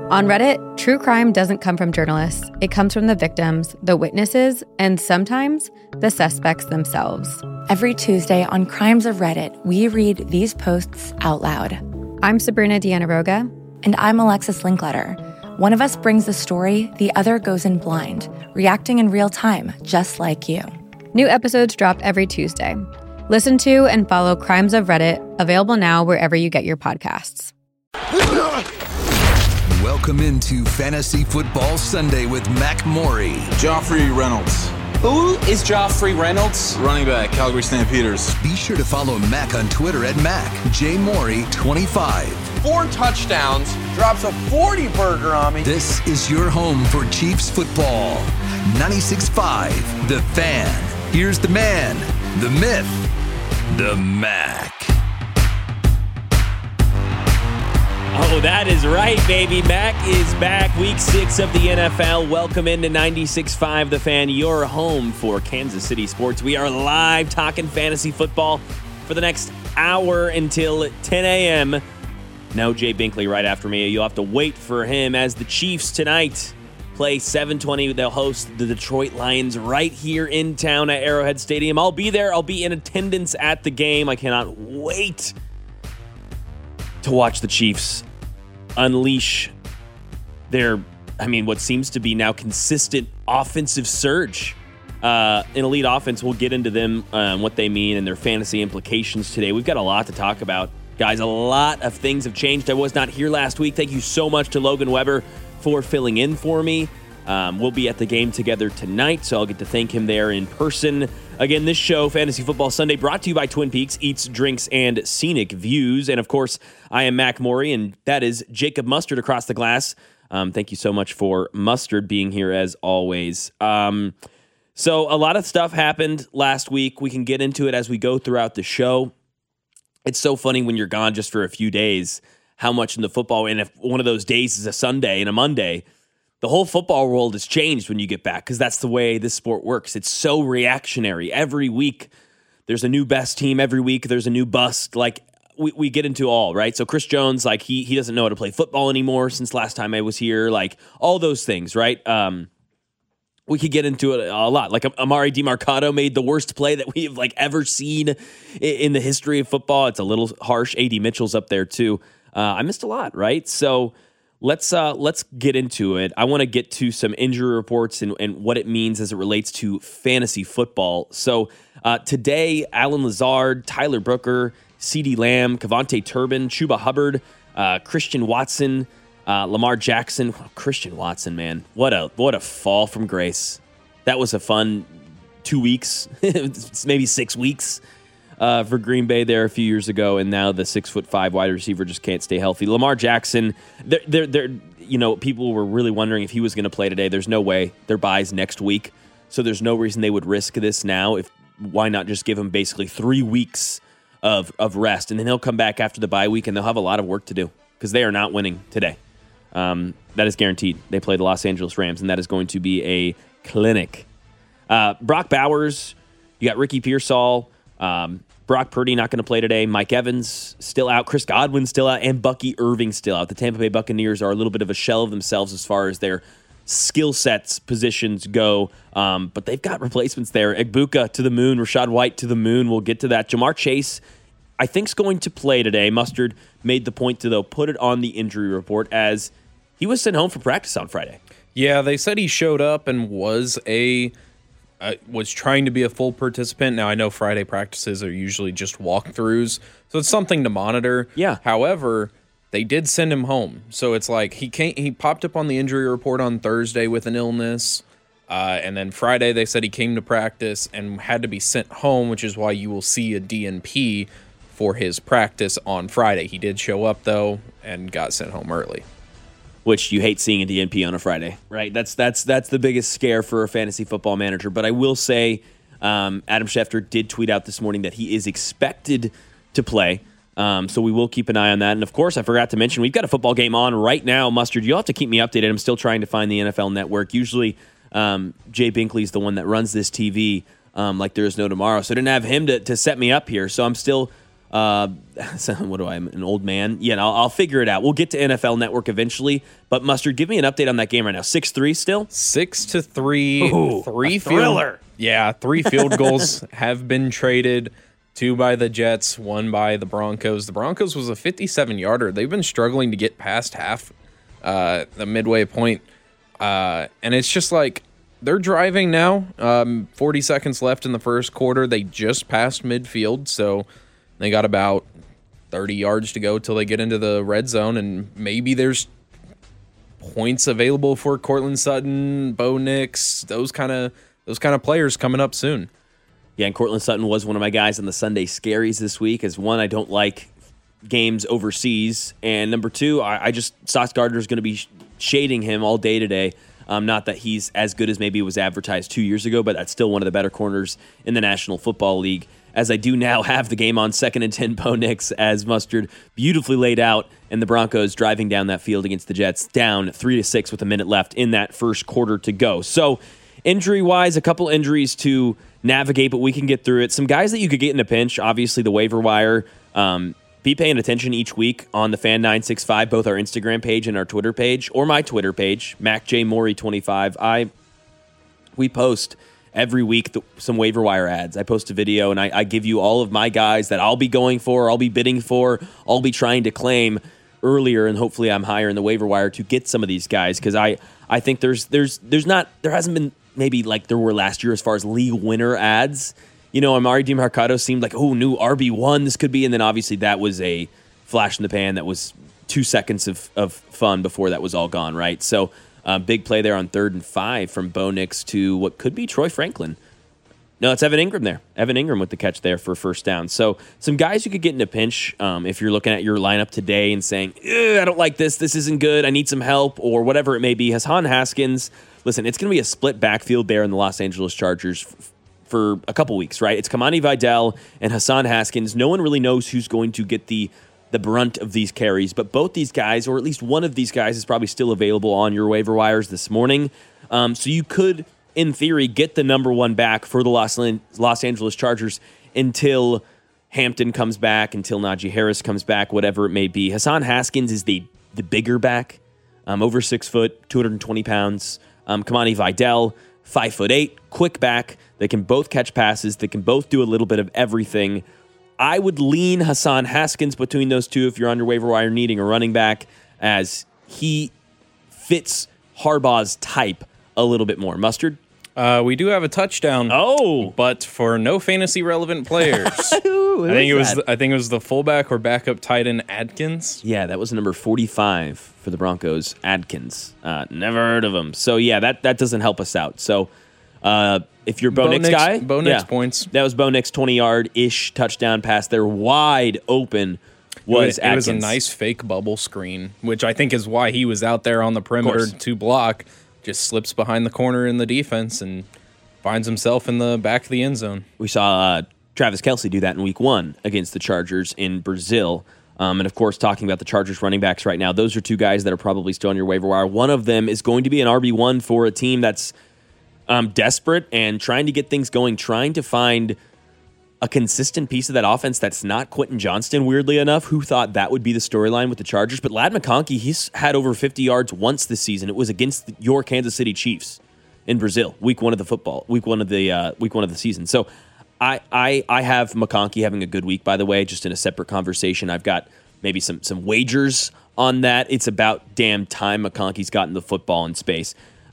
On Reddit, true crime doesn't come from journalists. It comes from the victims, the witnesses, and sometimes the suspects themselves. Every Tuesday on Crimes of Reddit, we read these posts out loud. I'm Sabrina Dianaroga. And I'm Alexis Linkletter. One of us brings the story, the other goes in blind, reacting in real time, just like you. New episodes drop every Tuesday. Listen to and follow Crimes of Reddit, available now wherever you get your podcasts. Welcome into Fantasy Football Sunday with Mac Morey. Joffrey Reynolds. Who is Joffrey Reynolds? Running back, Calgary Stampeders. Be sure to follow Mac on Twitter at MacJMorey25. 4 touchdowns, drops a 40-burger on me. This is your home for Chiefs football. 96.5, The Fan. Here's the man, the myth, the Mac. Oh, that is right, baby. Mac is back. Week 6 of the NFL. Welcome into 96.5 The Fan, your home for Kansas City sports. We are live talking fantasy football for the next hour until 10 a.m. No Jay Binkley right after me. You'll have to wait for him as the Chiefs tonight play 7:20. They'll host the Detroit Lions right here in town at Arrowhead Stadium. I'll be there. I'll be in attendance at the game. I cannot wait to watch the Chiefs unleash their, what seems to be now consistent offensive surge. An elite offense, we'll get into them, what they mean and their fantasy implications today. We've got a lot to talk about. Guys, a lot of things have changed. I was not here last week. Thank you so much to Logan Weber for filling in for me. We'll be at the game together tonight, so I'll get to thank him there in person. Again, this show, Fantasy Football Sunday, brought to you by Twin Peaks, Eats, Drinks, and Scenic Views. And, of course, I am Mac Morey, and that is Jacob Mustard across the glass. Thank you so much for Mustard being here, as always. So a lot of stuff happened last week. We can get into it as we go throughout the show. It's so funny when you're gone just for a few days, how much in the football, and if one of those days is a Sunday and a Monday, the whole football world has changed when you get back, because that's the way this sport works. It's so reactionary. Every week, there's a new best team. Every week, there's a new bust. Like, we get into all, right? So Chris Jones, like, he doesn't know how to play football anymore since last time I was here. Like, all those things, right? We could get into it a lot. Like, Amari DiMarcado made the worst play that we have, ever seen in the history of football. It's a little harsh. A.D. Mitchell's up there, too. I missed a lot, right? So let's get into it. I want to get to some injury reports and what it means as it relates to fantasy football. So today, Alan Lazard, Tyler Brooker, CeeDee Lamb, Kevontae Turbin, Chuba Hubbard, Christian Watson, Lamar Jackson. Christian Watson, man, what a fall from grace. That was a fun 2 weeks, maybe 6 weeks for Green Bay there a few years ago, and now the 6'5" wide receiver just can't stay healthy. Lamar Jackson, people were really wondering if he was going to play today. There's no way. Their bye's next week, so there's no reason they would risk this now. Why not just give him basically 3 weeks of rest, and then he'll come back after the bye week, and they'll have a lot of work to do because they are not winning today. That is guaranteed. They play the Los Angeles Rams, and that is going to be a clinic. Brock Bowers, you got Ricky Pearsall, Brock Purdy not going to play today. Mike Evans still out. Chris Godwin still out. And Bucky Irving still out. The Tampa Bay Buccaneers are a little bit of a shell of themselves as far as their skill sets positions go. But they've got replacements there. Egbuka to the moon. Rachaad White to the moon. We'll get to that. Jamar Chase, I think, is going to play today. Mustard made the point to, though, put it on the injury report as he was sent home for practice on Friday. Yeah, they said he showed up and was trying to be a full participant. Now, I know Friday practices are usually just walkthroughs, so it's something to monitor. Yeah. However, they did send him home. So it's like he popped up on the injury report on Thursday with an illness, and then Friday they said he came to practice and had to be sent home, which is why you will see a DNP for his practice on Friday. He did show up, though, and got sent home early. Which you hate seeing a DNP on a Friday, right? That's the biggest scare for a fantasy football manager. But I will say, Adam Schefter did tweet out this morning that he is expected to play. So we will keep an eye on that. And of course, I forgot to mention, we've got a football game on right now. Mustard, you'll have to keep me updated. I'm still trying to find the NFL Network. Usually, Jay Binkley's the one that runs this TV like there is no tomorrow. So I didn't have him to set me up here. So I'm still So what do I'm an old man? Yeah, I'll figure it out. We'll get to NFL Network eventually. But Mustard, give me an update on that game right now. 6-3 still? 6-3. Ooh, three a thriller. Three field goals have been traded. 2 by the Jets, 1 by the Broncos. The Broncos was a 57-yarder. They've been struggling to get past half the midway point. And it's just like they're driving now. 40 seconds left in the first quarter. They just passed midfield, so they got about 30 yards to go till they get into the red zone, and maybe there's points available for Cortland Sutton, Bo Nix, those kind of players coming up soon. Yeah, and Cortland Sutton was one of my guys on the Sunday Scaries this week. As one, I don't like games overseas, and number 2, I just Sauce Gardner's going to be shading him all day today. Not that he's as good as maybe it was advertised 2 years ago, but that's still one of the better corners in the National Football League. As I do now have the game on 2nd and 10, Bo Nix as Mustard beautifully laid out, and the Broncos driving down that field against the Jets, down 3-6 with a minute left in that first quarter to go. So injury-wise, a couple injuries to navigate, but we can get through it. Some guys that you could get in a pinch, obviously the waiver wire. Be paying attention each week on the Fan 965, both our Instagram page and our Twitter page, or my Twitter page, MacJMaury25. We post every week some waiver wire ads. I post a video, and I give you all of my guys that I'll be going for, I'll be bidding for, I'll be trying to claim earlier, and hopefully I'm higher in the waiver wire to get some of these guys, because I think there hasn't been maybe like there were last year as far as league winner ads. You know, Amari DiMercado seemed like, new RB1 this could be, and then obviously that was a flash in the pan that was 2 seconds of fun before that was all gone, right? So big play there on 3rd and 5 from Bo Nix to what could be Troy Franklin. No, it's Evan Ingram there. Evan Ingram with the catch there for first down. So some guys you could get in a pinch if you're looking at your lineup today and saying, I don't like this. This isn't good. I need some help, or whatever it may be. Hassan Haskins, listen, it's going to be a split backfield there in the Los Angeles Chargers for a couple weeks, right? It's Kamani Vidal and Hassan Haskins. No one really knows who's going to get the brunt of these carries, but both these guys, or at least one of these guys, is probably still available on your waiver wires this morning. So you could, in theory, get the number 1 back for the Los Angeles Chargers until Hampton comes back, until Najee Harris comes back, whatever it may be. Hassan Haskins is the bigger back, over 6 foot, 220 pounds. Kamani Vidal, 5'8", quick back. They can both catch passes. They can both do a little bit of everything. I would lean Hassan Haskins between those two if you're on your waiver wire needing a running back, as he fits Harbaugh's type a little bit more. Mustard? We do have a touchdown. Oh, but for no fantasy relevant players. I think it was the fullback or backup tight end Adkins. Yeah, that was number 45 for the Broncos. Adkins. Never heard of him. So yeah, that doesn't help us out. So if you're Bo Nix guy, Bo Nix points. That was Bo Nix 20-yard-ish touchdown pass there, wide open. It was a nice fake bubble screen, which I think is why he was out there on the perimeter to block. Just slips behind the corner in the defense and finds himself in the back of the end zone. We saw Travis Kelce do that in week 1 against the Chargers in Brazil. And, of course, talking about the Chargers running backs right now, those are 2 guys that are probably still on your waiver wire. One of them is going to be an RB1 for a team that's desperate and trying to get things going, trying to find a consistent piece of that offense that's not Quentin Johnston, weirdly enough. Who thought that would be the storyline with the Chargers? But Ladd McConkey, he's had over 50 yards once this season. It was against your Kansas City Chiefs in Brazil, week one of the season. So I have McConkey having a good week, by the way, just in a separate conversation. I've got maybe some wagers on that. It's about damn time McConkey's gotten the football in space.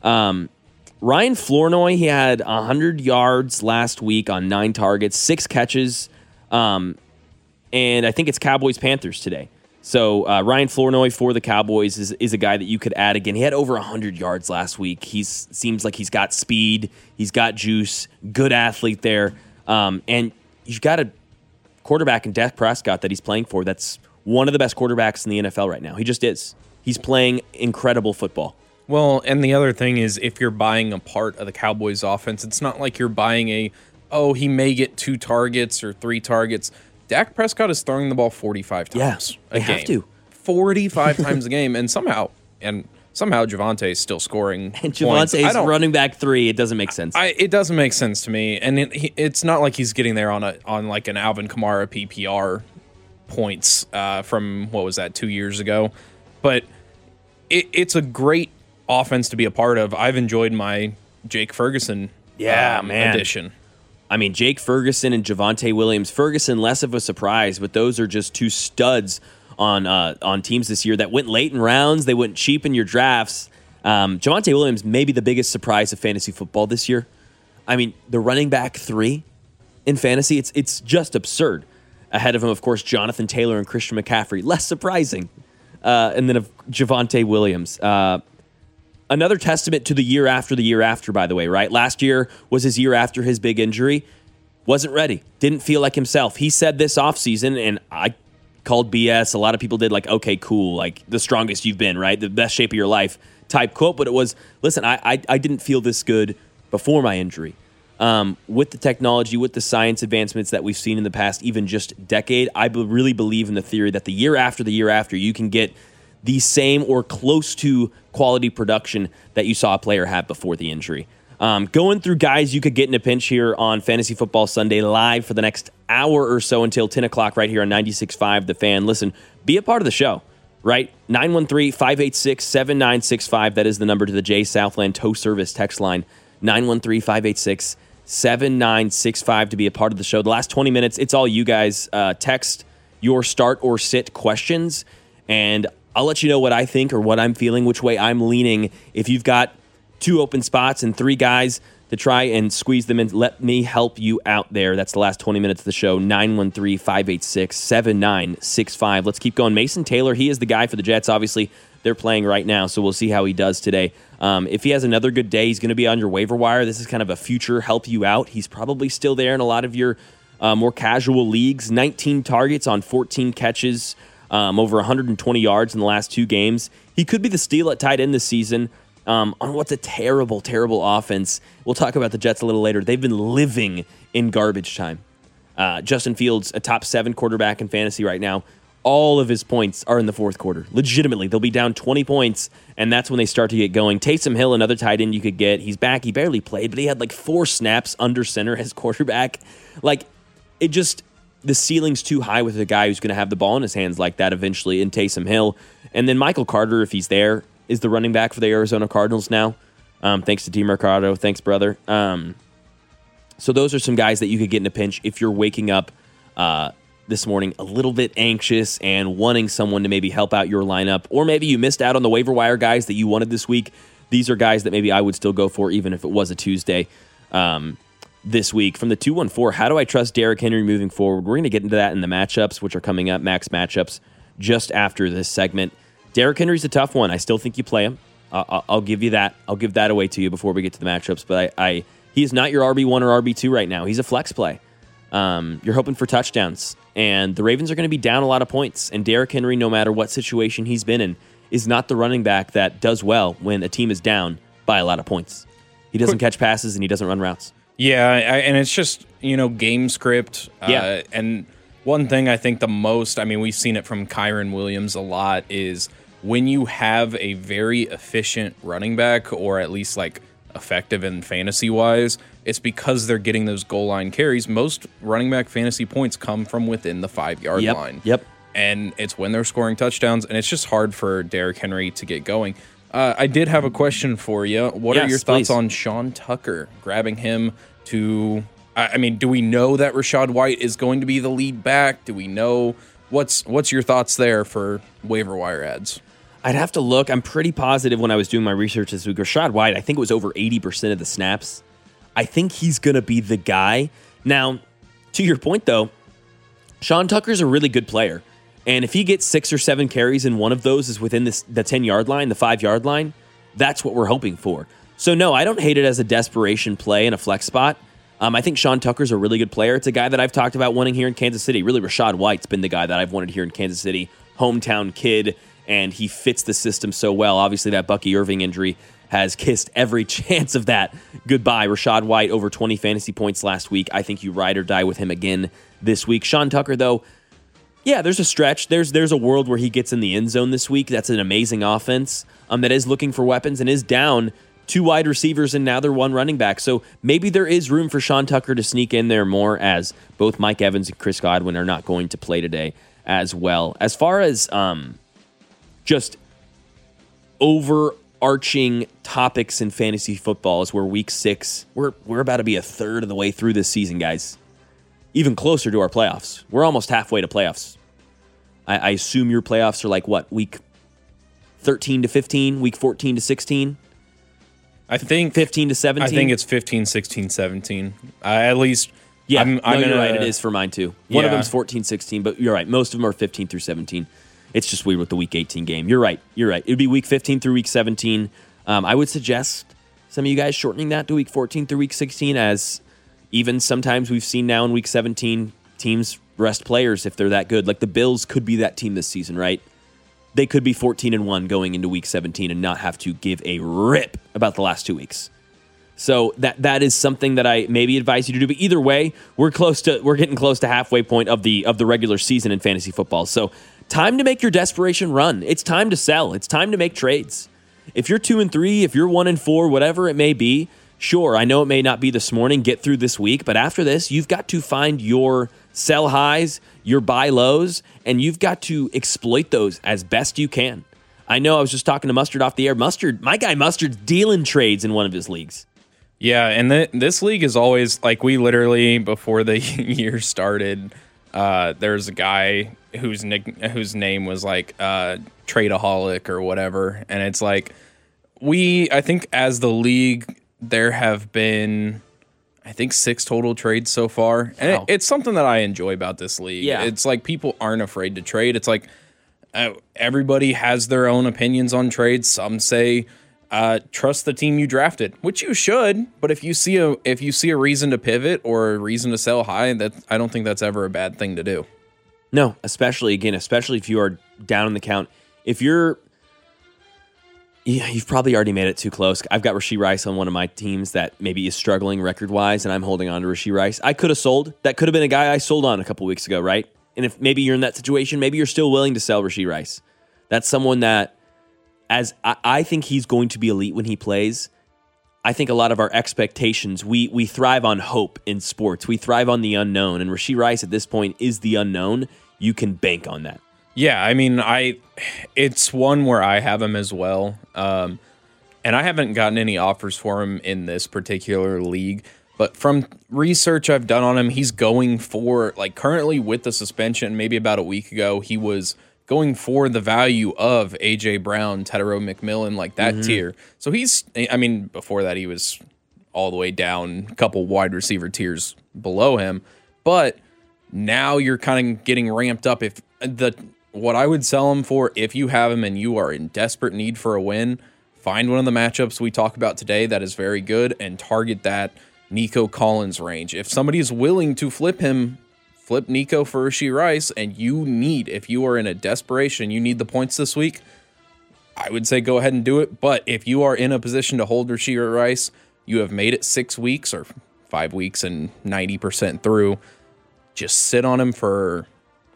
Ryan Flournoy, he had 100 yards last week on 9 targets, 6 catches, and I think it's Cowboys-Panthers today. So Ryan Flournoy for the Cowboys is a guy that you could add again. He had over 100 yards last week. He seems like he's got speed, he's got juice, good athlete there, and you've got a quarterback in Dak Prescott that he's playing for that's one of the best quarterbacks in the NFL right now. He just is. He's playing incredible football. Well, and the other thing is, if you're buying a part of the Cowboys offense, it's not like you're buying he may get 2 targets or 3 targets. Dak Prescott is throwing the ball 45 times a game. Have to. 45 times a game, and somehow Javonte is still scoring. And Javonte's running back 3. It doesn't make sense. It doesn't make sense to me, and it's not like he's getting there on like an Alvin Kamara PPR points from, what was that, 2 years ago? But it's a great offense to be a part of. I've enjoyed my Jake Ferguson addition. I mean, Jake Ferguson and Javonte Williams. Ferguson, less of a surprise, but those are just two studs on teams this year that went late in rounds. They went cheap in your drafts. Javonte Williams may be the biggest surprise of fantasy football this year. I mean, the running back 3 in fantasy, it's just absurd. Ahead of him, of course, Jonathan Taylor and Christian McCaffrey. Less surprising. And then of Javonte Williams. Another testament to the year after, by the way, right? Last year was his year after his big injury. Wasn't ready. Didn't feel like himself. He said this offseason, and I called BS. A lot of people did, like, okay, cool, like the strongest you've been, right? The best shape of your life type quote. But it was, listen, I didn't feel this good before my injury. With the technology, with the science advancements that we've seen in the past, even just decade, I really believe in the theory that the year after, you can get the same or close to quality production that you saw a player have before the injury. Going through guys you could get in a pinch here on Fantasy Football Sunday live for the next hour or so until 10 o'clock right here on 96.5 The Fan. Listen, be a part of the show, right? 913-586-7965. That is the number to the J Southland Tow Service text line. 913-586-7965 to be a part of the show. The last 20 minutes, it's all you guys. Text your start or sit questions, and I'll let you know what I think or what I'm feeling, which way I'm leaning. If you've got 2 open spots and 3 guys to try and squeeze them in, let me help you out there. That's the last 20 minutes of the show. 913-586-7965. Let's keep going. Mason Taylor, he is the guy for the Jets. Obviously, they're playing right now, so we'll see how he does today. If he has another good day, he's going to be on your waiver wire. This is kind of a future help you out. He's probably still there in a lot of your more casual leagues. 19 targets on 14 catches. Over 120 yards in the last 2 games. He could be the steal at tight end this season on what's a terrible, terrible offense. We'll talk about the Jets a little later. They've been living in garbage time. Justin Fields, a top 7 quarterback in fantasy right now. All of his points are in the fourth quarter. Legitimately, they'll be down 20 points, and that's when they start to get going. Taysom Hill, another tight end you could get. He's back. He barely played, but he had like 4 snaps under center as quarterback. Like, it just... the ceiling's too high with a guy who's going to have the ball in his hands like that eventually in Taysom Hill. And then Michael Carter, if he's there, is the running back for the Arizona Cardinals now. Thanks to D. Mercado. Thanks, brother. So those are some guys that you could get in a pinch if you're waking up this morning a little bit anxious and wanting someone to maybe help out your lineup. Or maybe you missed out on the waiver wire guys that you wanted this week. These are guys that maybe I would still go for even if it was a Tuesday. This week from the 214, how do I trust Derrick Henry moving forward? We're going to get into that in the matchups, which are coming up, max matchups, just after this segment. Derrick Henry's a tough one. I still think you play him. I'll give you that. I'll give that away to you before we get to the matchups. But he is not your RB1 or RB2 right now. He's a flex play. You're hoping for touchdowns. And the Ravens are going to be down a lot of points. And Derrick Henry, no matter what situation he's been in, is not the running back that does well when a team is down by a lot of points. He doesn't catch passes and he doesn't run routes. Yeah, and it's just, game script. And one thing I think the most, we've seen it from Kyren Williams a lot, is when you have a very efficient running back, or at least like effective in fantasy-wise, it's because they're getting those goal line carries. Most running back fantasy points come from within the 5-yard line. Yep. And it's when they're scoring touchdowns, and it's just hard for Derrick Henry to get going. I did have a question for you. What are your thoughts on Sean Tucker, grabbing him to... do we know that Rachaad White is going to be the lead back? Do we know... What's your thoughts there for waiver wire ads? I'd have to look. I'm pretty positive when I was doing my research this week, Rachaad White, I think it was over 80% of the snaps. I think he's going to be the guy. Now, to your point, though, Sean Tucker's a really good player. And if he gets 6 or 7 carries and one of those is within the 10-yard line, the 5-yard line, that's what we're hoping for. So, no, I don't hate it as a desperation play in a flex spot. I think Sean Tucker's a really good player. It's a guy that I've talked about wanting here in Kansas City. Really, Rachaad White's been the guy that I've wanted here in Kansas City. Hometown kid, and he fits the system so well. Obviously, that Bucky Irving injury has kissed every chance of that goodbye. Rachaad White, over 20 fantasy points last week. I think you ride or die with him again this week. Sean Tucker, though, yeah, there's a stretch. There's a world where he gets in the end zone this week. That's an amazing offense that is looking for weapons and is down 2 wide receivers and now they're 1 running back. So maybe there is room for Sean Tucker to sneak in there more, as both Mike Evans and Chris Godwin are not going to play today as well. As far as just overarching topics in fantasy football, is we're week 6. We're about to be a third of the way through this season, guys. Even closer to our playoffs. We're almost halfway to playoffs. I assume your playoffs are like what, week 13 to 15, week 14 to 16? I think 15 to 17. I think it's 15, 16, 17. At least, yeah. you're right. It is for mine too. One of Yeah. them's 14, 16, but you're right. Most of them are 15 through 17. It's just weird with the week 18 game. You're right. It would be week 15 through week 17. I would suggest some of you guys shortening that to week 14 through week 16, as even sometimes we've seen now in week 17 teams rest players if they're that good. Like the Bills could be that team this season, right? They could be 14-1 going into week 17 and not have to give a rip about the last 2 weeks. So that is something that I maybe advise you to do. But either way, we're getting close to halfway point of the regular season in fantasy football. So time to make your desperation run. It's time to sell. It's time to make trades. If you're 2-3, if you're 1-4, whatever it may be, sure, I know it may not be this morning, get through this week, but after this, you've got to find your sell highs, your buy lows, and you've got to exploit those as best you can. I know I was just talking to Mustard off the air. My guy Mustard's dealing trades in one of his leagues. Yeah, and this league is always, like, we literally, before the year started, there's a guy whose name was, like, Tradeaholic or whatever, and it's like, I think as the league, there have been, I think, 6 total trades so far. And wow. it's something that I enjoy about this league. Yeah. It's like people aren't afraid to trade. It's like everybody has their own opinions on trades. Some say trust the team you drafted, which you should. But if you see a reason to pivot or a reason to sell high, I don't think that's ever a bad thing to do. No, especially if you are down in the count. If you've probably already made it too close. I've got Rashee Rice on one of my teams that maybe is struggling record-wise, and I'm holding on to Rashee Rice. I could have sold. That could have been a guy I sold on a couple weeks ago, right? And if maybe you're in that situation, maybe you're still willing to sell Rashee Rice. That's someone that, as I think he's going to be elite when he plays. I think a lot of our expectations, we thrive on hope in sports. We thrive on the unknown, and Rashee Rice at this point is the unknown. You can bank on that. Yeah, I mean, it's one where I have him as well, and I haven't gotten any offers for him in this particular league, but from research I've done on him, he's going for, like, currently with the suspension, maybe about a week ago, he was going for the value of A.J. Brown, Tedero McMillan, like that tier. So before that he was all the way down a couple wide receiver tiers below him, but now you're kind of getting ramped up. What I would sell him for, if you have him and you are in desperate need for a win, find one of the matchups we talk about today that is very good and target that Nico Collins range. If somebody is willing to flip Nico for Rashee Rice, and if you are in a desperation, you need the points this week, I would say go ahead and do it. But if you are in a position to hold Rashee Rice, you have made it 6 weeks or 5 weeks and 90% through, just sit on him for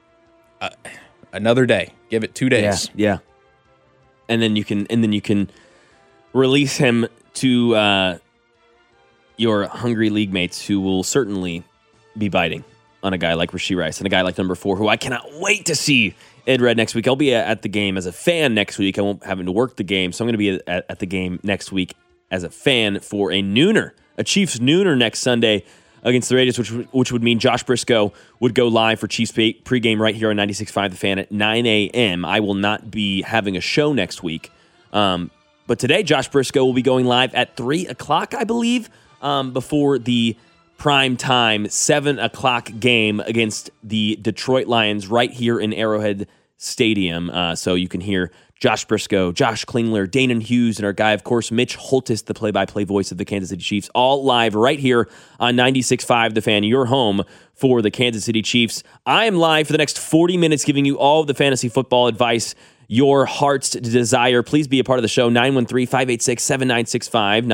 another day. Give it 2 days. Yeah. And then you can release him to your hungry league mates who will certainly be biting on a guy like Rashee Rice and a guy like number 4, who I cannot wait to see Ed Red next week. I'll be at the game as a fan next week. I won't having to work the game, so I'm going to be at the game next week as a fan for a Chiefs nooner next Sunday against the Raiders, which would mean Josh Briscoe would go live for Chiefs pregame right here on 96.5 The Fan at 9 a.m. I will not be having a show next week. But today, Josh Briscoe will be going live at 3 o'clock, I believe, before the prime time 7 o'clock game against the Detroit Lions right here in Arrowhead Stadium. So you can hear Josh Briscoe, Josh Klingler, Danon Hughes, and our guy, of course, Mitch Holtis, the play-by-play voice of the Kansas City Chiefs, all live right here on 96.5 The Fan, your home for the Kansas City Chiefs. I am live for the next 40 minutes giving you all of the fantasy football advice your heart's desire. Please be a part of the show. 913-586-7965.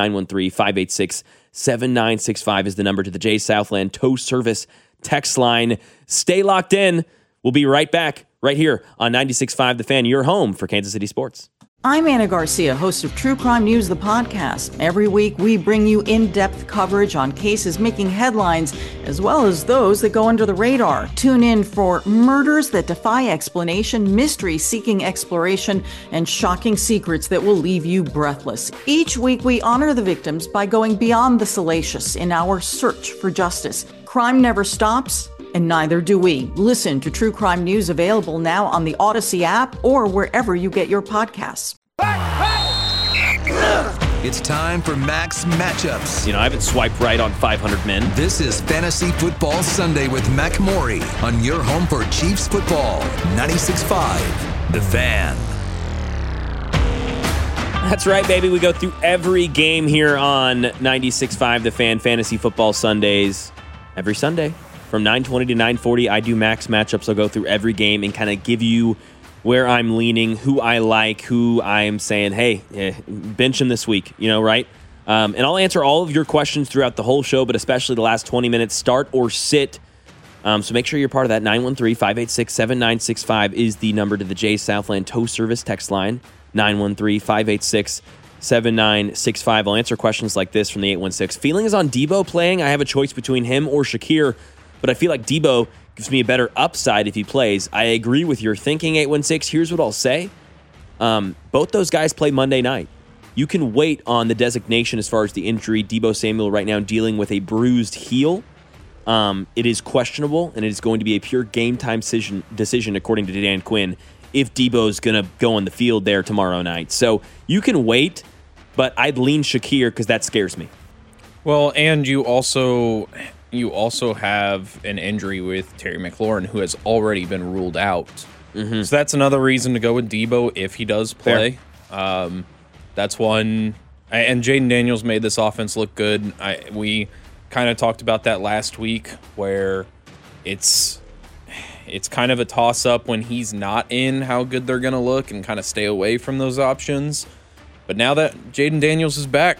913-586-7965 is the number to the J Southland Tow Service text line. Stay locked in. We'll be right back right here on 96.5 The Fan, your home for Kansas City sports. I'm Anna Garcia, host of True Crime News, the podcast. Every week, we bring you in-depth coverage on cases making headlines, as well as those that go under the radar. Tune in for murders that defy explanation, mysteries seeking exploration, and shocking secrets that will leave you breathless. Each week, we honor the victims by going beyond the salacious in our search for justice. Crime never stops, and neither do we. Listen to True Crime News, available now on the Odyssey app or wherever you get your podcasts. It's time for Mac's Matchups. I haven't swiped right on 500 men. This is Fantasy Football Sunday with Mac Maury on your home for Chiefs football. 96.5, The Fan. That's right, baby. We go through every game here on 96.5, The Fan, Fantasy Football Sundays. Every Sunday from 9:20 to 9:40, I do Mac's Matchups. I'll go through every game and kind of give you where I'm leaning, who I like, who I'm saying, hey, bench him this week, right? And I'll answer all of your questions throughout the whole show, but especially the last 20 minutes, start or sit. So make sure you're part of that. 913-586-7965 is the number to the Jay Southland Tow Service text line. 913-586-7965. I'll answer questions like this from the 816. Feelings on Debo playing? I have a choice between him or Shakir, but I feel like Debo gives me a better upside if he plays. I agree with your thinking, 816. Here's what I'll say. Both those guys play Monday night. You can wait on the designation as far as the injury. Debo Samuel right now dealing with a bruised heel. It is questionable, and it is going to be a pure game time decision according to Dan Quinn, if Debo's going to go on the field there tomorrow night. So you can wait, but I'd lean Shakir because that scares me. Well, and you also have an injury with Terry McLaurin, who has already been ruled out. Mm-hmm. So that's another reason to go with Debo if he does play. That's one. And Jaden Daniels made this offense look good. We kind of talked about that last week, where it's kind of a toss-up when he's not in, how good they're going to look, and kind of stay away from those options. But now that Jaden Daniels is back,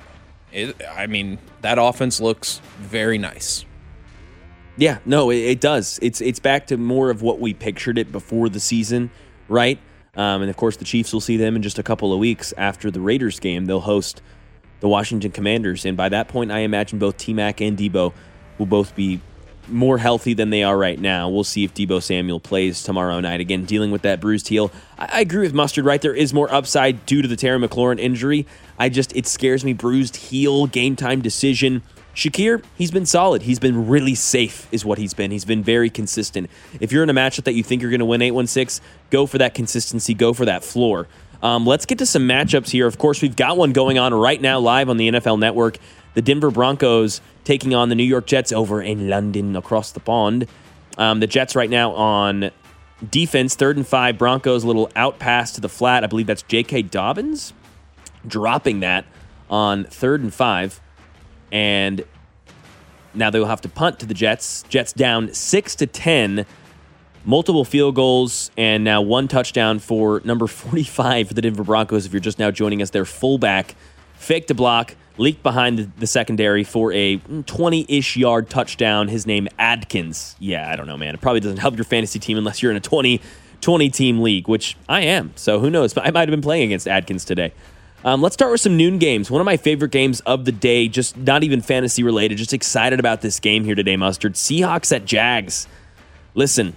that offense looks very nice. Yeah, no, it does. It's back to more of what we pictured it before the season, right? And, of course, the Chiefs will see them in just a couple of weeks after the Raiders game. They'll host the Washington Commanders, and by that point, I imagine both T-Mac and Debo will both be more healthy than they are right now. We'll see if Debo Samuel plays tomorrow night. Again, dealing with that bruised heel. I agree with Mustard, right? There is more upside due to the Terry McLaurin injury. It scares me. Bruised heel, game time decision. Shakir, he's been solid. He's been really safe is what he's been. He's been very consistent. If you're in a matchup that you think you're going to win 816, go for that consistency, go for that floor. Let's get to some matchups here. Of course, we've got one going on right now live on the NFL Network. The Denver Broncos taking on the New York Jets over in London across the pond. The Jets right now on defense, 3rd and 5. Broncos, a little out pass to the flat. I believe that's J.K. Dobbins dropping that on 3rd and 5. And now they'll have to punt to the Jets. Jets down 6-10. Multiple field goals and now one touchdown for number 45 for the Denver Broncos. If you're just now joining us, their fullback faked a block, leaked behind the secondary for a 20-ish yard touchdown. His name, Adkins. Yeah, I don't know, man. It probably doesn't help your fantasy team unless you're in a 20-team league, which I am. So who knows? I might have been playing against Adkins today. Let's start with some noon games. One of my favorite games of the day, just not even fantasy related, just excited about this game here today, Mustard. Seahawks at Jags. Listen,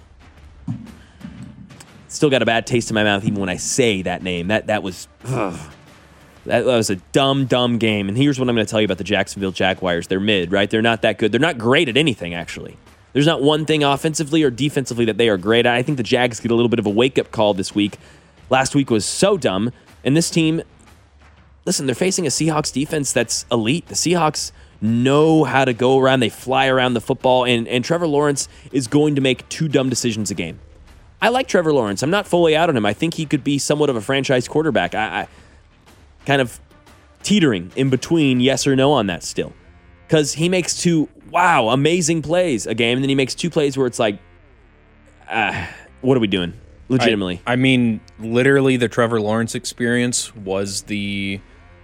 still got a bad taste in my mouth even when I say that name. That was a dumb game. And here's what I'm going to tell you about the Jacksonville Jaguars. They're mid, right? They're not that good. They're not great at anything, actually. There's not one thing offensively or defensively that they are great at. I think the Jags get a little bit of a wake-up call this week. Last week was so dumb. And this team, listen, they're facing a Seahawks defense that's elite. The Seahawks know how to go around. They fly around the football. And Trevor Lawrence is going to make 2 dumb decisions a game. I like Trevor Lawrence. I'm not fully out on him. I think he could be somewhat of a franchise quarterback. I kind of teetering in between yes or no on that still. Because he makes 2, amazing plays a game, and then he makes 2 plays where it's like, what are we doing? Legitimately. I mean, literally the Trevor Lawrence experience was the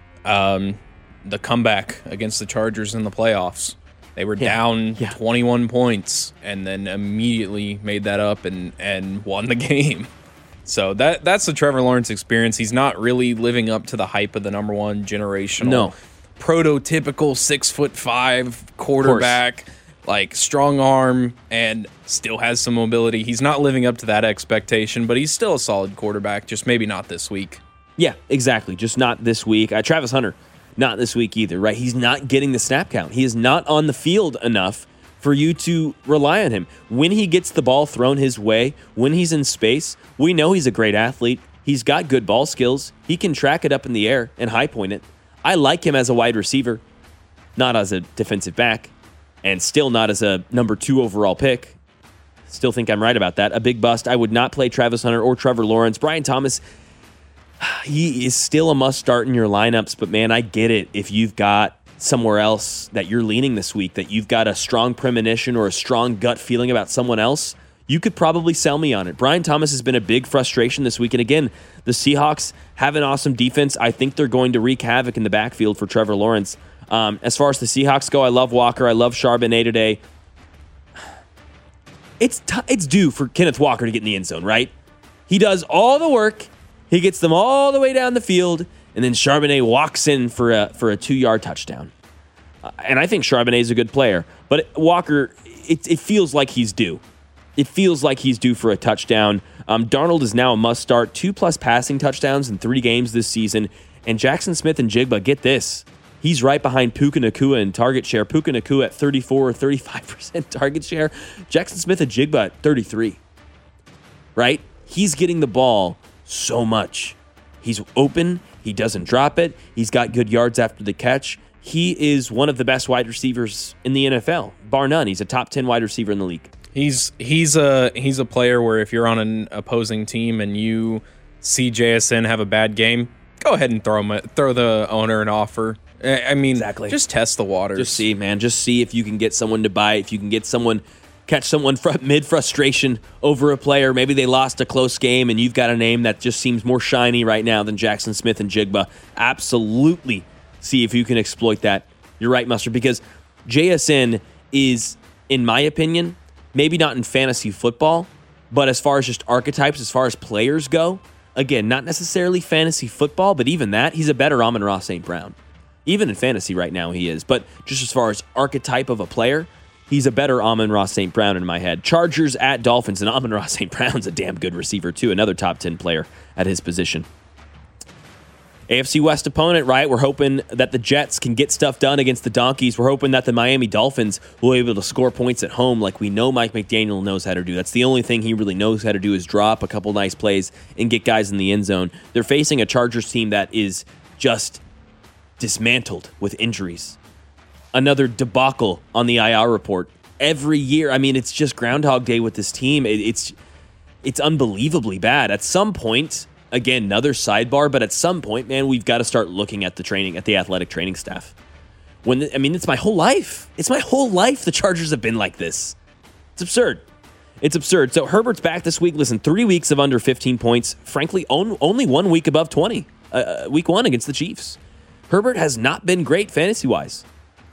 comeback against the Chargers in the playoffs. They were down 21 points and then immediately made that up and won the game. So that's the Trevor Lawrence experience. He's not really living up to the hype of the number one generational, prototypical 6'5" quarterback, like strong arm and still has some mobility. He's not living up to that expectation, but he's still a solid quarterback, just maybe not this week. Yeah, exactly. Just not this week. Travis Hunter, not this week either, right? He's not getting the snap count. He is not on the field enough for you to rely on him. When he gets the ball thrown his way, when he's in space, we know he's a great athlete. He's got good ball skills. He can track it up in the air and high point it. I like him as a wide receiver, not as a defensive back, and still not as a number 2 overall pick. Still think I'm right about that. A big bust. I would not play Travis Hunter or Trevor Lawrence. Brian Thomas, he is still a must start in your lineups, but man, I get it. If you've got somewhere else that you're leaning this week, that you've got a strong premonition or a strong gut feeling about someone else, you could probably sell me on it. Brian Thomas has been a big frustration this week. And again, the Seahawks have an awesome defense. I think they're going to wreak havoc in the backfield for Trevor Lawrence. As far as the Seahawks go, I love Walker. I love Charbonnet today. It's due for Kenneth Walker to get in the end zone, right? He does all the work. He gets them all the way down the field, and then Charbonnet walks in for a 2-yard touchdown. And I think Charbonnet is a good player, but Walker, it feels like he's due. It feels like he's due for a touchdown. Darnold is now a must-start, 2+ passing touchdowns in 3 games this season. And Jackson Smith-Njigba, get this, he's right behind Puka Nacua in target share. Puka Nacua at 34 or 35% target share. Jackson Smith-Njigba at 33. Right? He's getting the ball so much. He's open. He doesn't drop it. He's got good yards after the catch. He is one of the best wide receivers in the NFL, bar none. He's a top 10 wide receiver in the league. He's a player where if you're on an opposing team and you see JSN have a bad game, go ahead and throw the owner an offer. I mean, exactly. Just test the waters. Just see, man. Just see if you can get someone to buy. If you can catch someone mid-frustration over a player. Maybe they lost a close game and you've got a name that just seems more shiny right now than Jackson Smith-Njigba. Absolutely see if you can exploit that. You're right, Mustard, because JSN is, in my opinion, maybe not in fantasy football, but as far as just archetypes, as far as players go, again, not necessarily fantasy football, but even that, he's a better Amon-Ra St. Brown. Even in fantasy right now he is. But just as far as archetype of a player, he's a better Amon-Ra St. Brown in my head. Chargers at Dolphins, and Amon-Ra St. Brown's a damn good receiver too, another top 10 player at his position. AFC West opponent, right? We're hoping that the Jets can get stuff done against the Donkeys. We're hoping that the Miami Dolphins will be able to score points at home like we know Mike McDaniel knows how to do. That's the only thing he really knows how to do is drop a couple nice plays and get guys in the end zone. They're facing a Chargers team that is just dismantled with injuries. Another debacle on the IR report. Every year, I mean, it's just Groundhog Day with this team. It's unbelievably bad. At some point, again, another sidebar, but at some point, man, we've got to start looking at the athletic training staff. It's my whole life. It's my whole life the Chargers have been like this. It's absurd. It's absurd. So Herbert's back this week. Listen, 3 weeks of under 15 points. Frankly, only 1 week above 20. Week 1 against the Chiefs. Herbert has not been great fantasy-wise.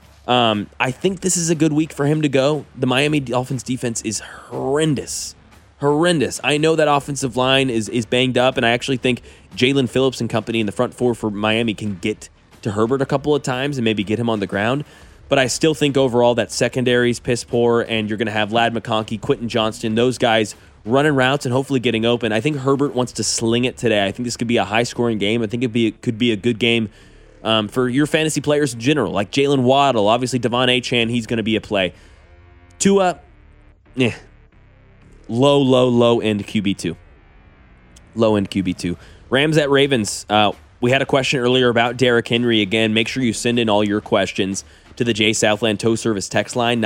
I think this is a good week for him to go. The Miami Dolphins defense is horrendous. I know that offensive line is banged up, and I actually think Jalen Phillips and company in the front four for Miami can get to Herbert a couple of times and maybe get him on the ground. But I still think overall that secondary's piss poor, and you're going to have Ladd McConkey, Quentin Johnston, those guys running routes and hopefully getting open. I think Herbert wants to sling it today. I think this could be a high-scoring game. I think it could be a good game for your fantasy players in general, like Jalen Waddle, obviously Devon Achane, he's going to be a play. Tua, low-end QB2. Low-end QB2. Rams at Ravens. We had a question earlier about Derrick Henry. Again, make sure you send in all your questions to the J Southland Tow Service text line,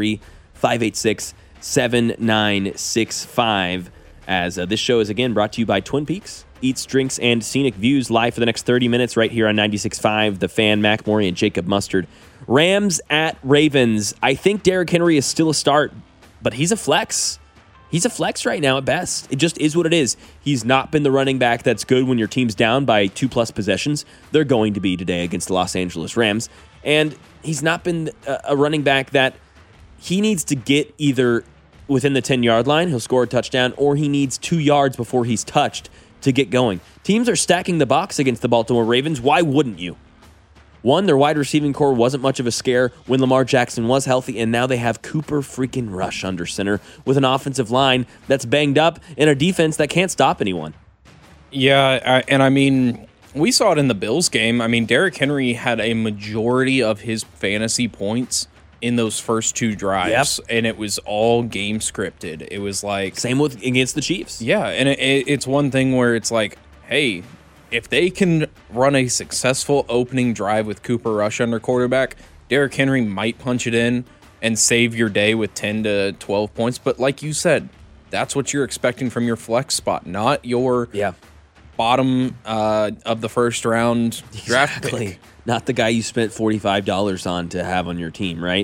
913-586-7965. As this show is, again, brought to you by Twin Peaks Eats, Drinks, and Scenic Views, live for the next 30 minutes right here on 96.5, The Fan, Mac Morey, and Jacob Mustard. Rams at Ravens. I think Derrick Henry is still a start, but he's a flex. He's a flex right now at best. It just is what it is. He's not been the running back that's good when your team's down by 2+ possessions. They're going to be today against the Los Angeles Rams. And he's not been a running back that he needs to get either within the 10-yard line, he'll score a touchdown, or he needs 2 yards before he's touched to get going. Teams are stacking the box against the Baltimore Ravens. Why wouldn't you? One, their wide receiving core wasn't much of a scare when Lamar Jackson was healthy, and now they have Cooper freaking Rush under center with an offensive line that's banged up and a defense that can't stop anyone. Yeah, and I mean, we saw it in the Bills game. I mean, Derrick Henry had a majority of his fantasy points in those first 2 drives, and it was all game scripted. It was like... Same with against the Chiefs. Yeah, and it's one thing where it's like, hey, if they can run a successful opening drive with Cooper Rush under quarterback, Derrick Henry might punch it in and save your day with 10 to 12 points. But like you said, that's what you're expecting from your flex spot, not your bottom of the first round draft pick. Not the guy you spent $45 on to have on your team, right?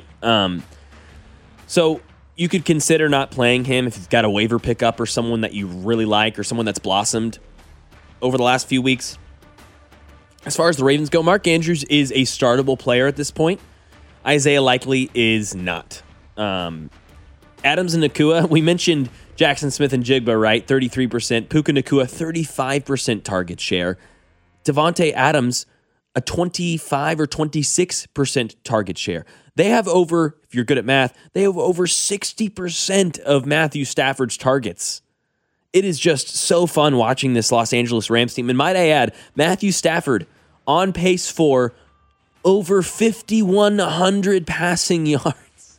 So you could consider not playing him if you've got a waiver pickup or someone that you really like or someone that's blossomed over the last few weeks. As far as the Ravens go, Mark Andrews is a startable player at this point. Isaiah Likely is not. Adams and Nacua, we mentioned Jackson Smith and Jigba, right? 33%. Puka Nacua, 35% target share. Devontae Adams, a 25 or 26% target share. They have over, if you're good at math, they have over 60% of Matthew Stafford's targets. It is just so fun watching this Los Angeles Rams team. And might I add, Matthew Stafford on pace for over 5,100 passing yards.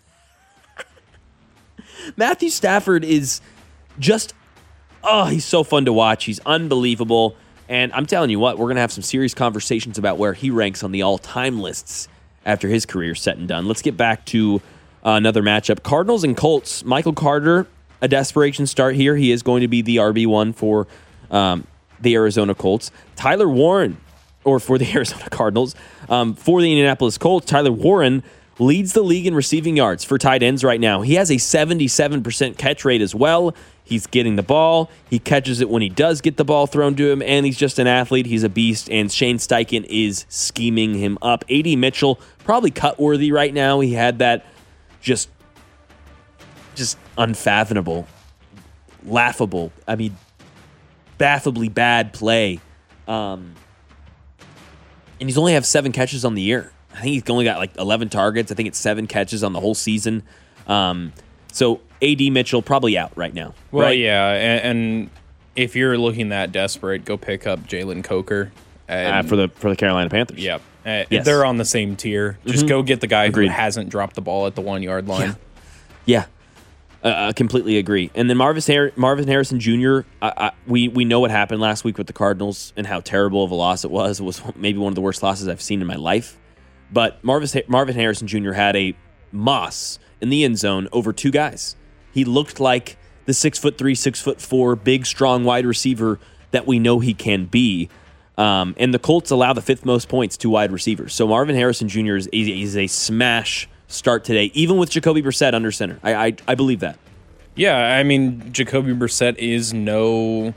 Matthew Stafford is just, he's so fun to watch. He's unbelievable. And I'm telling you what, we're going to have some serious conversations about where he ranks on the all-time lists after his career's set and done. Let's get back to another matchup. Cardinals and Colts. Michael Carter, a desperation start here. He is going to be the RB1 for the Arizona Colts. Tyler Warren, or for the Arizona Cardinals, for the Indianapolis Colts, Tyler Warren leads the league in receiving yards for tight ends right now. He has a 77% catch rate as well. He's getting the ball. He catches it when he does get the ball thrown to him, and he's just an athlete. He's a beast, and Shane Steichen is scheming him up. A.D. Mitchell, probably cut-worthy right now. He had that just unfathomable, laughable, baffably bad play. And he's only have 7 catches on the year. I think he's only got like 11 targets. I think it's 7 catches on the whole season. So A.D. Mitchell probably out right now. Well, right? yeah, and if you're looking that desperate, go pick up Jalen Coker. For the Carolina Panthers. Yeah. Yes. They're on the same tier. Just go get the guy Agreed. who hasn't dropped the ball at the 1-yard line. Yeah. Completely agree. And then Marvin Harrison Jr., we know what happened last week with the Cardinals and how terrible of a loss it was. It was maybe one of the worst losses I've seen in my life. But Marvin Harrison Jr. had a Moss in the end zone over 2 guys. He looked like the 6'3", 6'4", big, strong wide receiver that we know he can be. And the Colts allow the 5th most points to wide receivers. So Marvin Harrison Jr. is a smash start today, even with Jacoby Brissett under center. I believe that. Yeah, I mean, Jacoby Brissett is no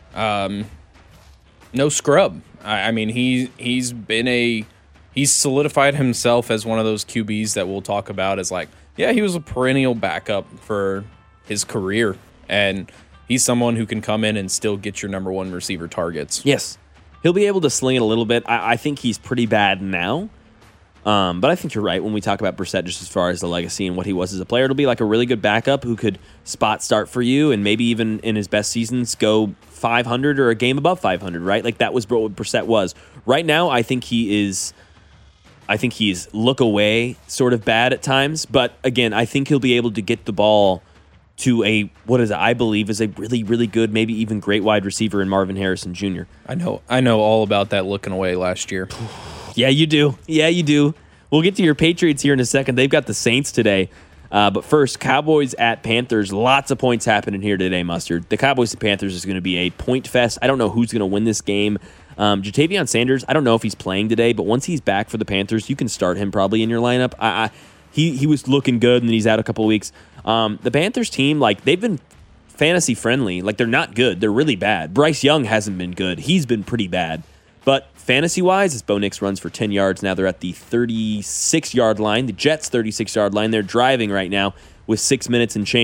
scrub. I mean, he's solidified himself as one of those QBs that we'll talk about as like, yeah, he was a perennial backup for his career, and he's someone who can come in and still get your number 1 receiver targets. Yes, he'll be able to sling it a little bit. I think he's pretty bad now. But I think you're right when we talk about Brissett just as far as the legacy and what he was as a player. It'll be like a really good backup who could spot start for you and maybe even in his best seasons go 500 or a game above 500, right? Like that was what Brissett was. Right now, I think he's look away sort of bad at times. But again, I think he'll be able to get the ball to I believe is a really, really good, maybe even great wide receiver in Marvin Harrison Jr. I know all about that looking away last year. Yeah, you do. We'll get to your Patriots here in a second. They've got the Saints today. But first, Cowboys at Panthers. Lots of points happening here today, Mustard. The Cowboys and Panthers is going to be a point fest. I don't know who's going to win this game. Jatavion Sanders, I don't know if he's playing today, but once he's back for the Panthers, you can start him probably in your lineup. He was looking good, and then he's out a couple of weeks. The Panthers team, like, they've been fantasy friendly. Like, they're not good. They're really bad. Bryce Young hasn't been good. He's been pretty bad. But fantasy-wise, as Bo Nix runs for 10 yards, now they're at the 36-yard line, the Jets' 36-yard line. They're driving right now with 6 minutes and change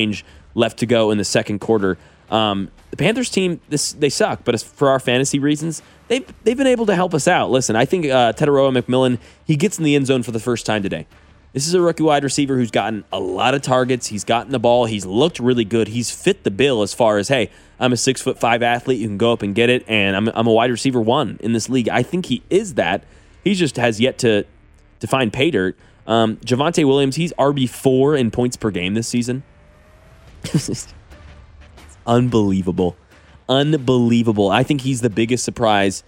left to go in the second quarter. The Panthers team, they suck, but for our fantasy reasons, they've been able to help us out. Listen, I think Teteroa McMillan, he gets in the end zone for the first time today. This is a rookie wide receiver who's gotten a lot of targets. He's gotten the ball. He's looked really good. He's fit the bill as far as, hey, I'm a 6'5" athlete. You can go up and get it, and I'm a wide receiver 1 in this league. I think he is that. He just has yet to find pay dirt. Javonte Williams, he's RB4 in points per game this season. It's unbelievable. Unbelievable. I think he's the biggest surprise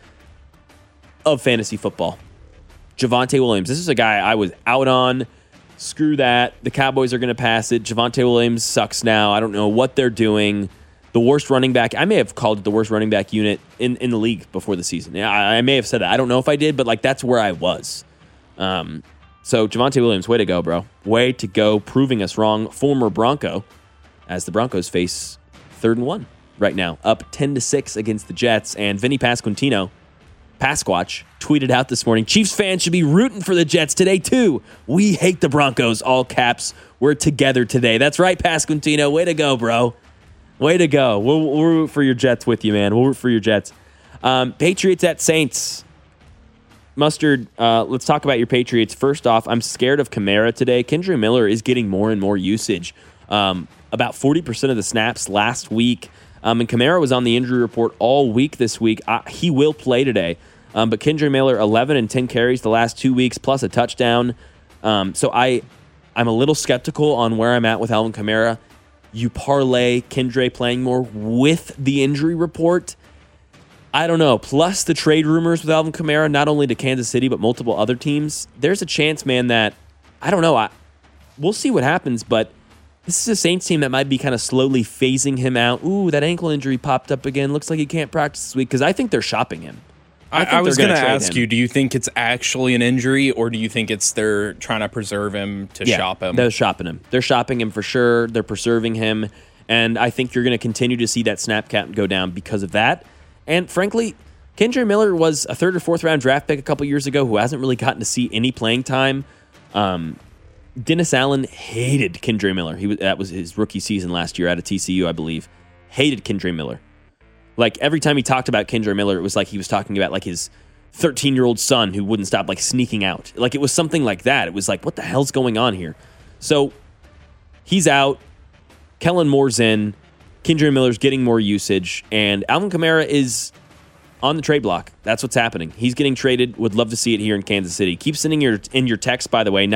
of fantasy football. Javonte Williams. This is a guy I was out on. Screw that. The Cowboys are going to pass it. Javonte Williams sucks now. I don't know what they're doing. The worst running back. I may have called it the worst running back unit in the league before the season. Yeah, I may have said that. I don't know if I did, but that's where I was. So Javonte Williams, way to go, bro. Way to go, proving us wrong. Former Bronco, as the Broncos face 3rd and 1 right now, up 10-6 against the Jets. And Vinny Pasquantino, Pasquatch, tweeted out this morning, Chiefs fans should be rooting for the Jets today, too. We hate the Broncos, all caps. We're together today. That's right, Pasquantino. Way to go, bro. Way to go. We'll root for your Jets with you, man. We'll root for your Jets. Patriots at Saints. Mustard, let's talk about your Patriots. First off, I'm scared of Kamara today. Kendre Miller is getting more and more usage. About 40% of the snaps last week. And Kamara was on the injury report all week this week. He will play today. But Kendre Miller, 11 and 10 carries the last 2 weeks, plus a touchdown. So I'm a little skeptical on where I'm at with Alvin Kamara. You parlay Kendre playing more with the injury report. I don't know. Plus the trade rumors with Alvin Kamara, not only to Kansas City, but multiple other teams. There's a chance, man, that, I don't know. We'll see what happens, but this is a Saints team that might be kind of slowly phasing him out. Ooh, that ankle injury popped up again. Looks like he can't practice this week, because I think they're shopping him. I was going to ask you, do you think it's actually an injury, or do you think it's they're trying to preserve him to shop him? They're shopping him. They're shopping him for sure. They're preserving him. And I think you're going to continue to see that snap count go down because of that. And frankly, Kendre Miller was a 3rd or 4th round draft pick a couple years ago who hasn't really gotten to see any playing time. Dennis Allen hated Kendre Miller. That was his rookie season last year out of TCU, I believe. Hated Kendre Miller. Like, every time he talked about Kendre Miller, it was like he was talking about, like, his 13-year-old son who wouldn't stop, like, sneaking out. Like, it was something like that. It was like, what the hell's going on here? So, he's out. Kellen Moore's in. Kendre Miller's getting more usage. And Alvin Kamara is on the trade block. That's what's happening. He's getting traded. Would love to see it here in Kansas City. Keep sending your text, by the way.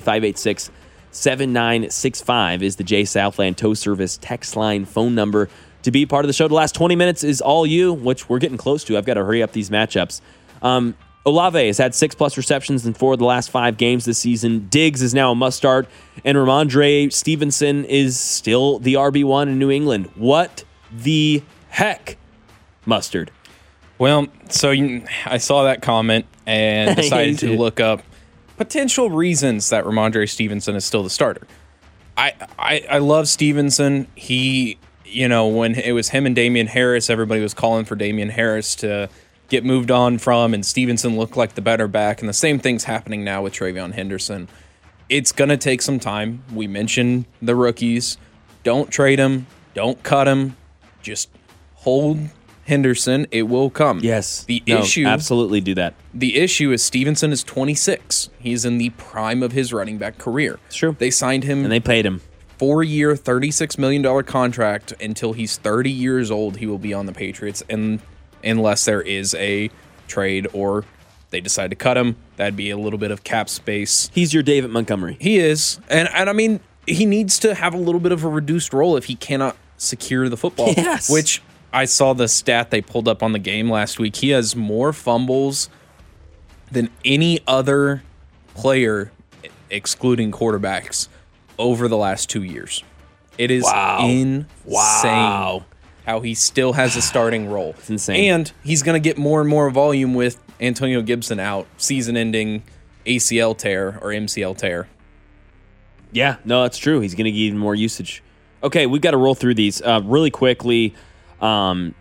913-586-7965 is the Jay Southland Tow Service text line phone number to be part of the show. The last 20 minutes is all you, which we're getting close to. I've got to hurry up these matchups. Olave has had 6+ receptions in 4 of the last 5 games this season. Diggs is now a must-start. And Ramondre Stevenson is still the RB1 in New England. What the heck, Mustard? Well, so I saw that comment and decided to look up potential reasons that Ramondre Stevenson is still the starter. I love Stevenson. He, when it was him and Damian Harris, everybody was calling for Damian Harris to get moved on from, and Stevenson looked like the better back, and the same thing's happening now with TreVeyon Henderson. It's going to take some time. We mentioned the rookies. Don't trade him. Don't cut him. Just hold Henderson. It will come. Yes. Issue, absolutely do that. The issue is Stevenson is 26. He's in the prime of his running back career. It's true. They signed him. And they paid him. 4-year, $36 million contract. Until he's 30 years old, he will be on the Patriots. And unless there is a trade or they decide to cut him, that'd be a little bit of cap space. He's your David Montgomery. He is. And I mean, he needs to have a little bit of a reduced role if he cannot secure the football. Yes. Which I saw the stat they pulled up on the game last week. He has more fumbles than any other player, excluding quarterbacks, over the last 2 years. It is insane how he still has a starting role. It's insane. And he's going to get more and more volume with Antonio Gibson out, season-ending ACL tear or MCL tear. Yeah, no, that's true. He's going to get even more usage. Okay, we've got to roll through these really quickly.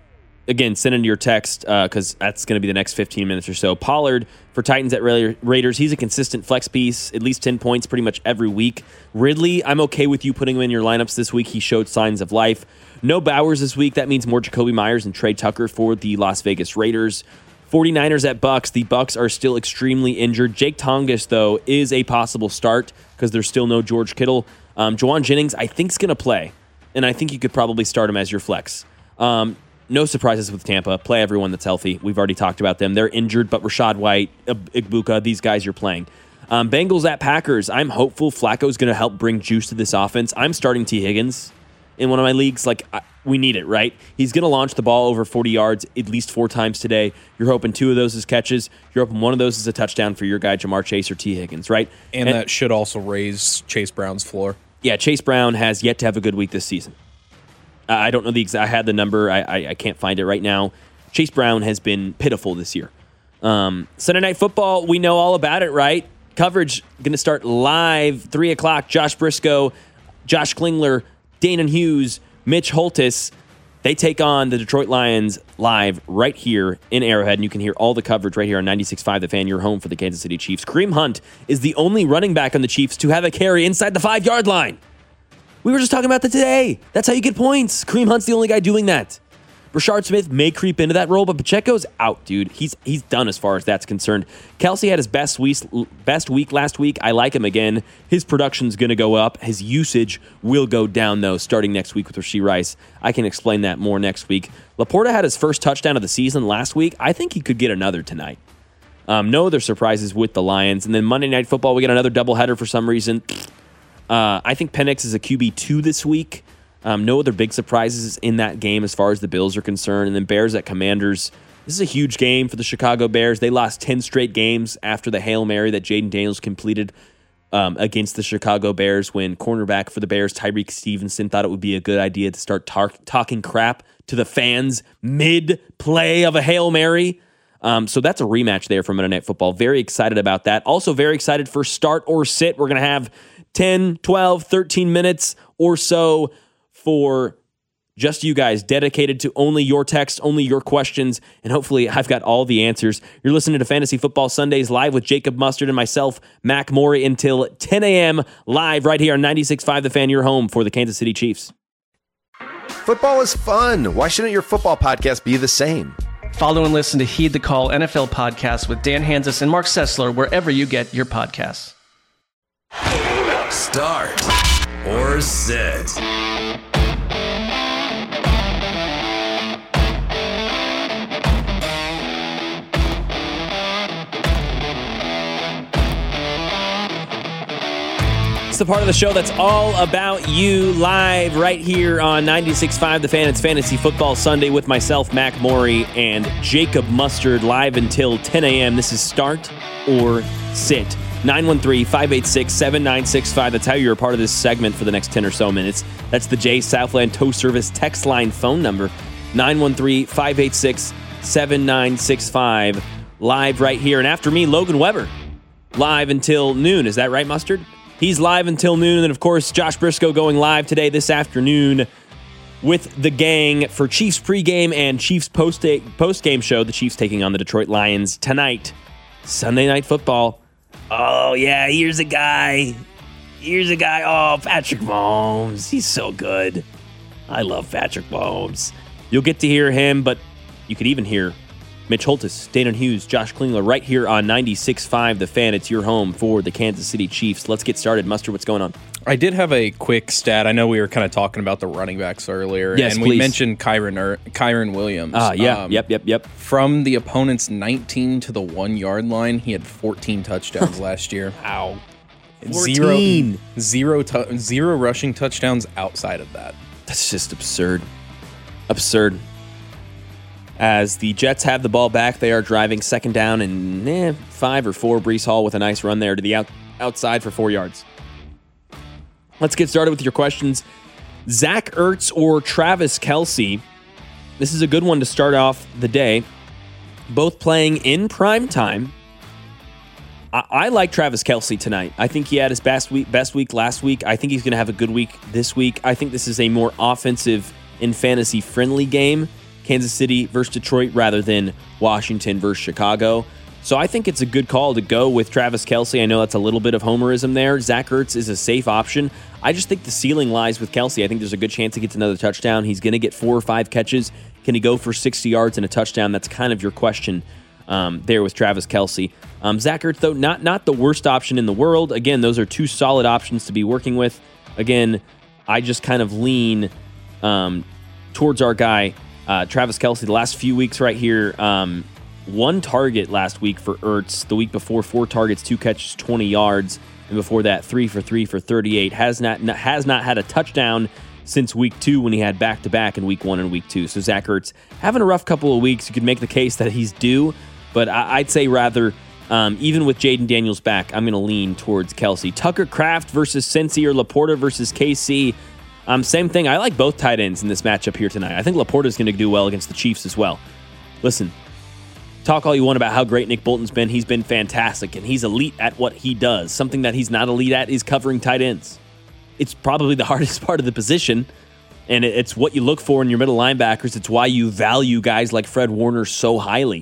again, send in your text because that's going to be the next 15 minutes or so. Pollard for Titans at Raiders. He's a consistent flex piece, at least 10 points pretty much every week. Ridley, I'm okay with you putting him in your lineups this week. He showed signs of life. No Bowers this week. That means more Jacoby Myers and Trey Tucker for the Las Vegas Raiders. 49ers at Bucks. The Bucks are still extremely injured. Jake Tongas, though, is a possible start because there's still no George Kittle. Juwan Jennings, I think, is going to play, and I think you could probably start him as your flex. No surprises with Tampa. Play everyone that's healthy. We've already talked about them. They're injured, but Rachaad White, Igbuka, these guys you're playing. Bengals at Packers. I'm hopeful Flacco's going to help bring juice to this offense. I'm starting T. Higgins in one of my leagues. We need it, right? He's going to launch the ball over 40 yards at least 4 times today. You're hoping 2 of those is catches. You're hoping 1 of those is a touchdown for your guy, Jamar Chase or T. Higgins, right? And that should also raise Chase Brown's floor. Yeah, Chase Brown has yet to have a good week this season. I don't know the exact. I had the number. I can't find it right now. Chase Brown has been pitiful this year. Sunday Night Football, we know all about it, right? Coverage going to start live, 3 o'clock. Josh Briscoe, Josh Klingler, Danon Hughes, Mitch Holthus. They take on the Detroit Lions live right here in Arrowhead, and you can hear all the coverage right here on 96.5 The Fan, your home for the Kansas City Chiefs. Kareem Hunt is the only running back on the Chiefs to have a carry inside the 5-yard line. We were just talking about that today. That's how you get points. Kareem Hunt's the only guy doing that. Rashard Smith may creep into that role, but Pacheco's out, dude. He's done as far as that's concerned. Kelsey had his best week last week. I like him again. His production's going to go up. His usage will go down, though, starting next week with Rashee Rice. I can explain that more next week. Laporta had his first touchdown of the season last week. I think he could get another tonight. No other surprises with the Lions. And then Monday Night Football, we got another doubleheader for some reason. I think Penix is a QB2 this week. No other big surprises in that game as far as the Bills are concerned. And then Bears at Commanders. This is a huge game for the Chicago Bears. They lost 10 straight games after the Hail Mary that Jaden Daniels completed against the Chicago Bears when cornerback for the Bears, Tyreek Stevenson, thought it would be a good idea to start talking crap to the fans mid-play of a Hail Mary. So that's a rematch there for Monday Night Football. Very excited about that. Also very excited for Start or Sit. We're going to have 10, 12, 13 minutes or so for just you guys, dedicated to only your text, only your questions, and hopefully I've got all the answers. You're listening to Fantasy Football Sundays live with Jacob Mustard and myself, Mac Morey, until 10 a.m. live right here on 96.5 The Fan, your home for the Kansas City Chiefs. Football is fun. Why shouldn't your football podcast be the same? Follow and listen to Heed the Call NFL podcast with Dan Hanzus and Mark Sessler wherever you get your podcasts. Start or sit. It's the part of the show that's all about you, live right here on 96.5 The Fan. It's Fantasy Football Sunday with myself, Mac Morey, and Jacob Mustard, live until 10 a.m. This is Start or Sit. 913-586-7965. That's how you're a part of this segment for the next 10 or so minutes. That's the Jay Southland Tow Service text line phone number, 913-586-7965. Live right here. And after me, Logan Weber, live until noon. Is that right, Mustard? He's live until noon. And, of course, Josh Briscoe going live today this afternoon with the gang for Chiefs pregame and Chiefs postgame show. The Chiefs taking on the Detroit Lions tonight. Sunday Night Football. Oh, yeah, here's a guy. Oh, Patrick Mahomes. He's so good. I love Patrick Mahomes. You'll get to hear him, but you could even hear Mitch Holthus, Danon Hughes, Josh Klingler right here on 96.5 The Fan. It's your home for the Kansas City Chiefs. Let's get started. Mustard, what's going on? I did have a quick stat. I know we were kind of talking about the running backs earlier. Yes, and please. We mentioned Kyren Williams. Yep. From the opponent's 19 to the 1-yard line, he had 14 touchdowns last year. Ow. 14. Zero rushing touchdowns outside of that. That's just absurd. Absurd. As the Jets have the ball back, they are driving second down and 5 or 4. Breece Hall with a nice run there to the outside for 4 yards. Let's get started with your questions. Zach Ertz or Travis Kelce? This is a good one to start off the day. Both playing in prime time. I like Travis Kelce tonight. I think he had his best week last week. I think he's going to have a good week this week. I think this is a more offensive and fantasy-friendly game. Kansas City versus Detroit rather than Washington versus Chicago. So I think it's a good call to go with Travis Kelce. I know that's a little bit of homerism there. Zach Ertz is a safe option. I just think the ceiling lies with Kelce. I think there's a good chance he gets another touchdown. He's going to get 4 or 5 catches. Can he go for 60 yards and a touchdown? That's kind of your question there with Travis Kelce. Zach Ertz, though, not the worst option in the world. Again, those are 2 solid options to be working with. Again, I just kind of lean towards our guy, Travis Kelce. The last few weeks right here, 1 target last week for Ertz. The week before, 4 targets, 2 catches, 20 yards. And before that, 3 for 3 for 38. Has not had a touchdown since week 2 when he had back-to-back in week 1 and week 2. So Zach Ertz having a rough couple of weeks. You could make the case that he's due, but I'd say rather, even with Jaden Daniels back, I'm going to lean towards Kelce. Tucker Kraft versus Cincy or Laporta versus KC. Same thing. I like both tight ends in this matchup here tonight. I think Laporta's going to do well against the Chiefs as well. Listen, talk all you want about how great Nick Bolton's been. He's been fantastic, and he's elite at what he does. Something that he's not elite at is covering tight ends. It's probably the hardest part of the position, and it's what you look for in your middle linebackers. It's why you value guys like Fred Warner so highly.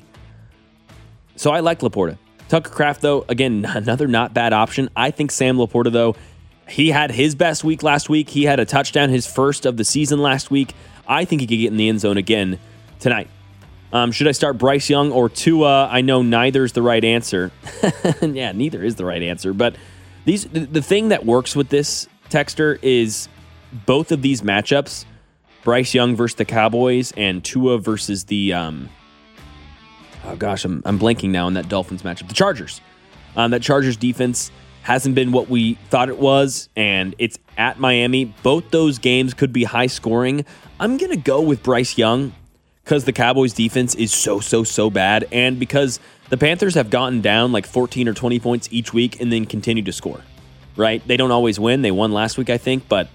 So I like Laporta. Tucker Kraft, though, again, another not bad option. I think Sam Laporta, though, he had his best week last week. He had a touchdown, his first of the season last week. I think he could get in the end zone again tonight. Should I start Bryce Young or Tua? I know neither is the right answer. Yeah, neither is the right answer. But the thing that works with this, Texter, is both of these matchups, Bryce Young versus the Cowboys and Tua versus the, I'm blanking now on that Dolphins matchup, the Chargers. That Chargers defense hasn't been what we thought it was, and it's at Miami. Both those games could be high scoring. I'm going to go with Bryce Young because the Cowboys defense is so bad, and because the Panthers have gotten down like 14 or 20 points each week and then continue to score, right? They don't always win. They won last week, I think, but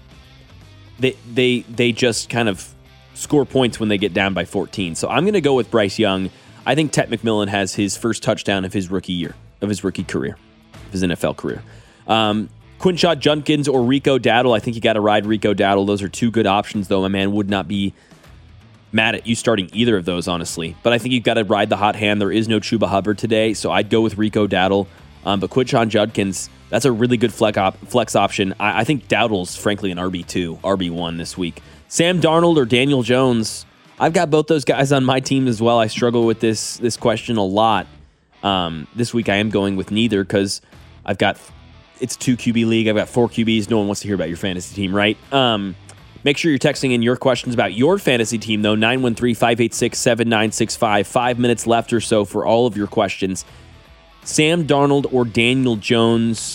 they just kind of score points when they get down by 14. So I'm going to go with Bryce Young. I think Ted McMillan has his first touchdown of his rookie year, of his rookie career, of his NFL career. Quinshot Judkins or Rico Dowdle. I think you got to ride Rico Dowdle. Those are 2 good options, though. My man would not be mad at you starting either of those, honestly. But I think you've got to ride the hot hand. There is no Chuba Hubbard today, so I'd go with Rico Dowdle. But Quinshot Judkins, that's a really good flex option. I think Dowdle's, frankly, an RB2, RB1 this week. Sam Darnold or Daniel Jones. I've got both those guys on my team as well. I struggle with this question a lot. This week I am going with neither because it's a 2 QB league. I've got 4 QBs. No one wants to hear about your fantasy team, right? Make sure you're texting in your questions about your fantasy team, though. 913-586-7965. 5 minutes left or so for all of your questions. Sam Darnold or Daniel Jones?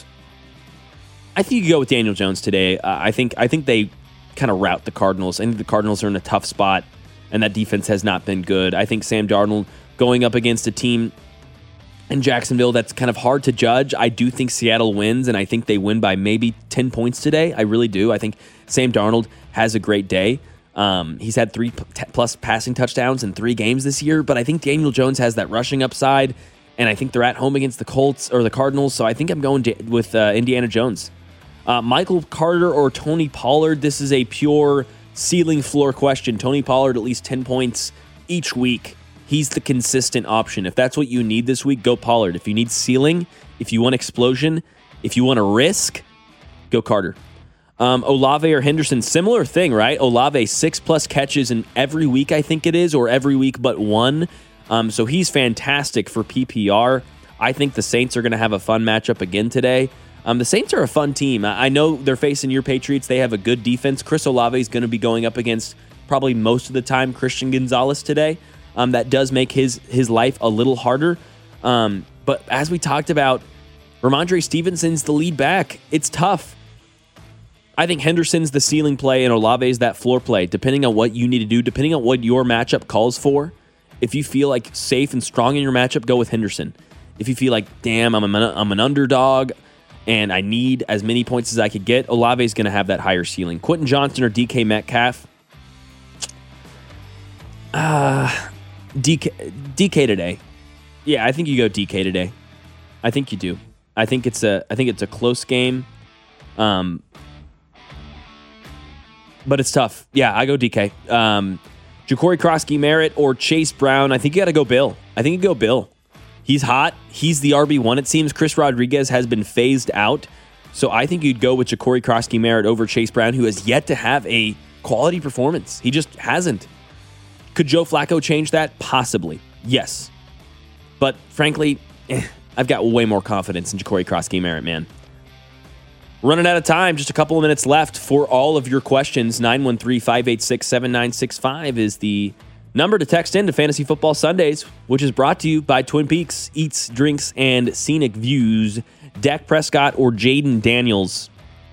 I think you could go with Daniel Jones today. I think they kind of rout the Cardinals. I think the Cardinals are in a tough spot, and that defense has not been good. I think Sam Darnold going up against a team in Jacksonville that's kind of hard to judge. I do think Seattle wins, and I think they win by maybe 10 points today. I really do. I think Sam Darnold has a great day. He's had 3+ passing touchdowns in 3 games this year, but I think Daniel Jones has that rushing upside, and I think they're at home against the Colts or the Cardinals, so I think I'm going with Indiana Jones. Michael Carter or Tony Pollard? This is a pure ceiling floor question. Tony Pollard at least 10 points each week. He's the consistent option. If that's what you need this week, go Pollard. If you need ceiling, if you want explosion, if you want to risk, go Carter. Olave or Henderson, similar thing, right? Olave, 6+ catches in every week, I think it is, or every week but one. So he's fantastic for PPR. I think the Saints are going to have a fun matchup again today. The Saints are a fun team. I know they're facing your Patriots. They have a good defense. Chris Olave is going to be going up against probably most of the time Christian Gonzalez today. That does make his life a little harder. But as we talked about, Ramondre Stevenson's the lead back. It's tough. I think Henderson's the ceiling play and Olave's that floor play, depending on what you need to do, depending on what your matchup calls for. If you feel like safe and strong in your matchup, go with Henderson. If you feel like, damn, I'm an underdog and I need as many points as I could get, Olave's going to have that higher ceiling. Quentin Johnston or DK Metcalf? DK today. Yeah, I think you go DK today. I think you do. I think it's a close game. But it's tough. Yeah, I go DK. Ja'Cory Krosky-Merritt or Chase Brown, I think you got to go Bill. He's hot. He's the RB1, it seems. Chris Rodriguez has been phased out. So I think you'd go with Ja'Cory Krosky-Merritt over Chase Brown, who has yet to have a quality performance. He just hasn't. Could Joe Flacco change that? Possibly. Yes. But frankly, I've got way more confidence in Ja'Cory Krosky-Merritt, man. Running out of time, just a couple of minutes left for all of your questions. 913-586-7965 is the number to text in to Fantasy Football Sundays, which is brought to you by Twin Peaks Eats, Drinks, and Scenic Views. Dak Prescott or Jaden Daniels?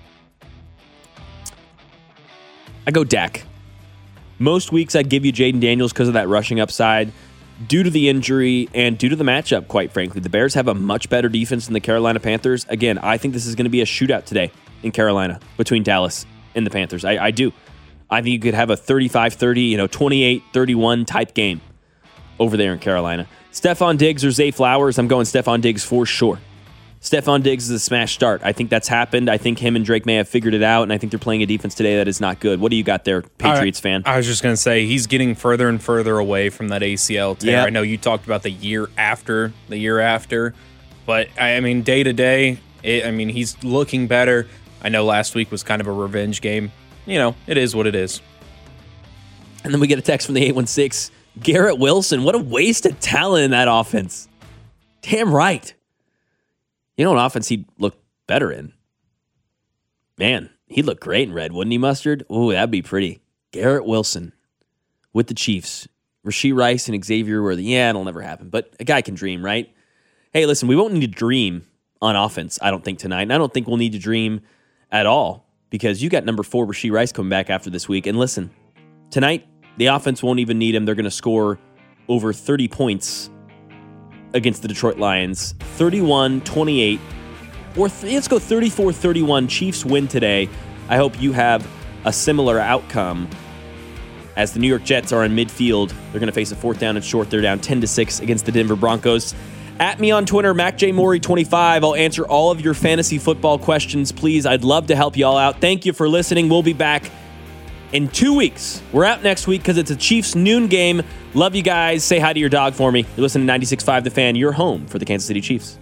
I go Dak. Most weeks I'd give you Jaden Daniels because of that rushing upside. Due to the injury and due to the matchup, quite frankly, the Bears have a much better defense than the Carolina Panthers. Again, I think this is going to be a shootout today in Carolina between Dallas and the Panthers. I do. I think you could have a 35-30, 28-31 type game over there in Carolina. Stephon Diggs or Zay Flowers? I'm going Stephon Diggs for sure. Stephon Diggs is a smash start. I think that's happened. I think him and Drake may have figured it out, and I think they're playing a defense today that is not good. What do you got there, Patriots fan? I was just going to say, he's getting further and further away from that ACL tear. Yep. I know you talked about the year after, but I mean, day to day, he's looking better. I know last week was kind of a revenge game. It is what it is. And then we get a text from the 816, Garrett Wilson. What a waste of talent in that offense. Damn right. An offense he'd look better in. Man, he'd look great in red, wouldn't he, Mustard? Ooh, that'd be pretty. Garrett Wilson with the Chiefs. Rashee Rice and Xavier Worthy. Yeah, it'll never happen, but a guy can dream, right? Hey, listen, we won't need to dream on offense, I don't think, tonight. And I don't think we'll need to dream at all because you got number 4 Rashee Rice coming back after this week. And listen, tonight, the offense won't even need him. They're going to score over 30 points against the Detroit Lions. 31-28. Or let's go 34-31. Chiefs win today. I hope you have a similar outcome as the New York Jets are in midfield. They're going to face a 4th down and short. They're down 10-6 against the Denver Broncos. At me on Twitter, MacJMorey25. I'll answer all of your fantasy football questions, please. I'd love to help you all out. Thank you for listening. We'll be back in 2 weeks. We're out next week because it's a Chiefs noon game. Love you guys. Say hi to your dog for me. You're listening to 96.5 The Fan, your home for the Kansas City Chiefs.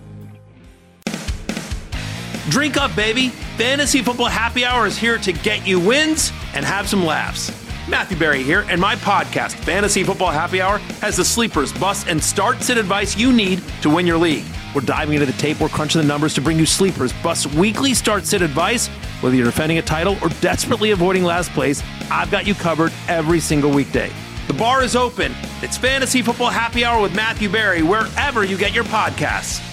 Drink up, baby. Fantasy Football Happy Hour is here to get you wins and have some laughs. Matthew Berry here, and my podcast, Fantasy Football Happy Hour, has the sleepers, busts, and start-sit advice you need to win your league. We're diving into the tape, we're crunching the numbers to bring you sleepers, busts, weekly start-sit advice. Whether you're defending a title or desperately avoiding last place, I've got you covered every single weekday. The bar is open. It's Fantasy Football Happy Hour with Matthew Berry, wherever you get your podcasts.